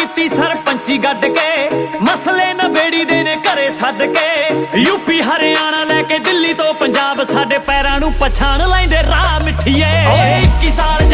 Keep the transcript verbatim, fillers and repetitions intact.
ਕੀਤੀ ਸਰਪੰਚੀ ਗੱਡ ਕੇ, ਮਸਲੇ ਨਬੇੜੀ ਦੇ ਨੇ ਘਰੇ ਸੱਦ ਕੇ। ਯੂਪੀ ਹਰਿਆਣਾ ਲੈ ਕੇ ਦਿੱਲੀ ਤੋਂ ਪੰਜਾਬ, ਸਾਡੇ ਪੈਰਾਂ ਨੂੰ ਪਛਾਣ ਲੈਂਦੇ ਰਾਹ ਮਿੱਠੀਏ। ਓਏ ਇੱਕੀ ਸਾਲ